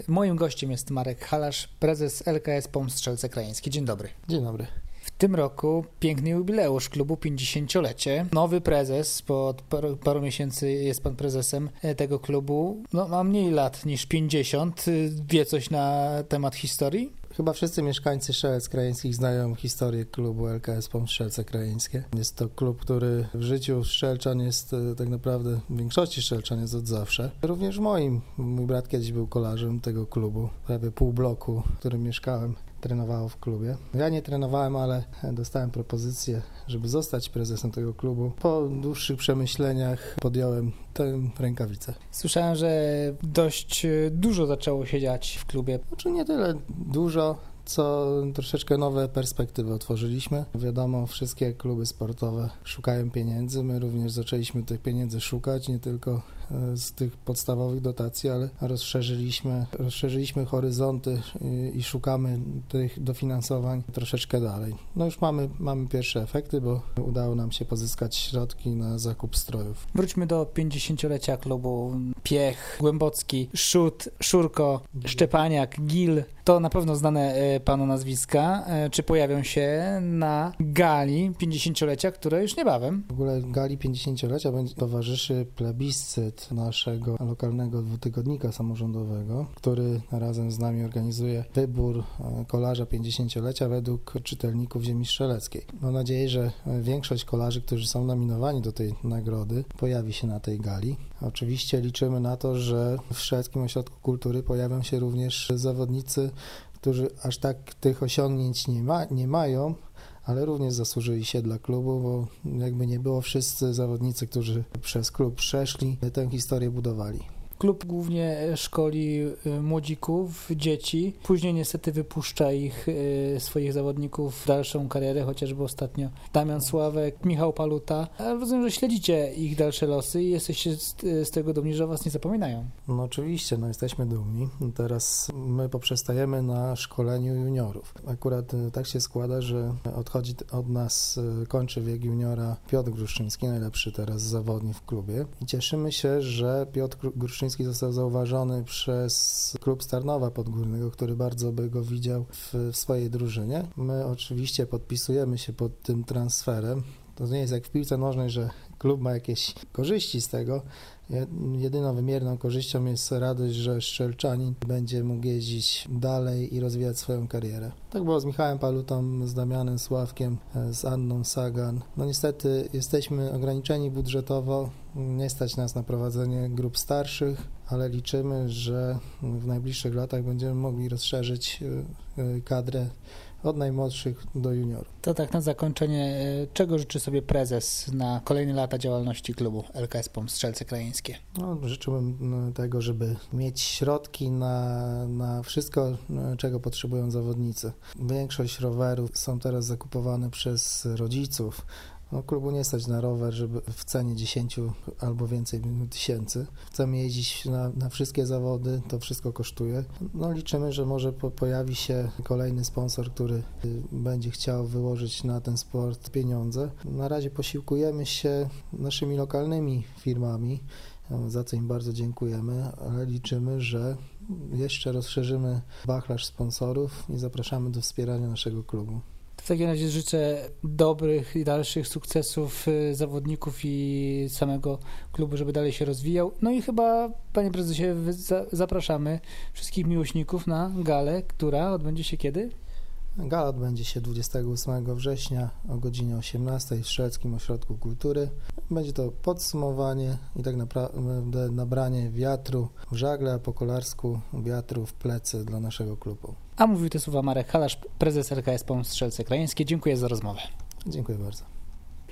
Moim gościem jest Marek Halasz, prezes LKS POM Strzelce Krajeńskie. Dzień dobry. Dzień dobry. W tym roku piękny jubileusz klubu, 50-lecie. Nowy prezes, po od paru miesięcy jest pan prezesem tego klubu. Ma mniej lat niż 50. Wie coś na temat historii? Chyba wszyscy mieszkańcy Strzelec Krajeńskich znają historię klubu LKS POM Strzelce Krajeńskie. Jest to klub, który w życiu strzelczan jest tak naprawdę, w większości strzelczan jest od zawsze. Również moim. Mój brat kiedyś był kolarzem tego klubu. Prawie pół bloku, w którym mieszkałem, trenowało w klubie. Ja nie trenowałem, ale dostałem propozycję, żeby zostać prezesem tego klubu. Po dłuższych przemyśleniach podjąłem tę rękawicę. Słyszałem, że dość dużo zaczęło się dziać w klubie. Znaczy nie tyle dużo, co troszeczkę nowe perspektywy otworzyliśmy. Wiadomo, wszystkie kluby sportowe szukają pieniędzy. My również zaczęliśmy tych pieniędzy szukać, nie tylko z tych podstawowych dotacji, ale rozszerzyliśmy horyzonty i szukamy tych dofinansowań troszeczkę dalej. No już mamy pierwsze efekty, bo udało nam się pozyskać środki na zakup strojów. Wróćmy do 50-lecia klubu. Piech, Głębocki, Szut, Szurko, Szczepaniak, Gil. To na pewno znane panu nazwiska. Czy pojawią się na gali 50-lecia, które już niebawem? W ogóle gali 50-lecia będzie towarzyszy plebiscyt naszego lokalnego dwutygodnika samorządowego, który razem z nami organizuje wybór kolarza 50-lecia według czytelników ziemi strzeleckiej. Mam nadzieję, że większość kolarzy, którzy są nominowani do tej nagrody, pojawi się na tej gali. Oczywiście liczymy na to, że w Strzeleckim Ośrodku Kultury pojawią się również zawodnicy, którzy aż tak tych osiągnięć nie mają, ale również zasłużyli się dla klubu, bo jakby nie było, wszyscy zawodnicy, którzy przez klub przeszli, tę historię budowali. Klub głównie szkoli młodzików, dzieci. Później niestety wypuszcza swoich zawodników w dalszą karierę, chociażby ostatnio Damian Sławek, Michał Paluta. Ale rozumiem, że śledzicie ich dalsze losy i jesteście z tego dumni, że o was nie zapominają. No oczywiście, jesteśmy dumni. Teraz my poprzestajemy na szkoleniu juniorów. Akurat tak się składa, że odchodzi od nas, kończy wiek juniora Piotr Gruszczyński, najlepszy teraz zawodnik w klubie. I cieszymy się, że Piotr Gruszczyński został zauważony przez klub Starnowa Podgórnego, który bardzo by go widział w swojej drużynie. My oczywiście podpisujemy się pod tym transferem. To nie jest jak w piłce nożnej, że klub ma jakieś korzyści z tego. Jedyną wymierną korzyścią jest radość, że strzelczanin będzie mógł jeździć dalej i rozwijać swoją karierę. Tak było z Michałem Palutą, z Damianem Sławkiem, z Anną Sagan. Niestety jesteśmy ograniczeni budżetowo, nie stać nas na prowadzenie grup starszych, ale liczymy, że w najbliższych latach będziemy mogli rozszerzyć kadrę od najmłodszych do juniorów. To tak na zakończenie, czego życzy sobie prezes na kolejne lata działalności klubu LKS POM Strzelce Krajeńskie? Życzyłbym tego, żeby mieć środki na wszystko, czego potrzebują zawodnicy. Większość rowerów są teraz zakupowane przez rodziców. Klubu nie stać na rower, żeby w cenie 10 albo więcej tysięcy. Chcemy jeździć na wszystkie zawody, to wszystko kosztuje. Liczymy, że może pojawi się kolejny sponsor, który będzie chciał wyłożyć na ten sport pieniądze. Na razie posiłkujemy się naszymi lokalnymi firmami, za co im bardzo dziękujemy, ale liczymy, że jeszcze rozszerzymy wachlarz sponsorów i zapraszamy do wspierania naszego klubu. W takim razie życzę dobrych i dalszych sukcesów zawodników i samego klubu, żeby dalej się rozwijał. No i chyba, panie prezesie, zapraszamy wszystkich miłośników na galę, która odbędzie się kiedy? Gala odbędzie się 28 września o godzinie 18 w Strzeleckim Ośrodku Kultury. Będzie to podsumowanie i tak naprawdę nabranie wiatru w żagle, a po kolarsku wiatru w plecy dla naszego klubu. A mówił te słowa Marek Halasz, prezes LKS POM Strzelce Krajeńskie. Dziękuję za rozmowę. Dziękuję bardzo.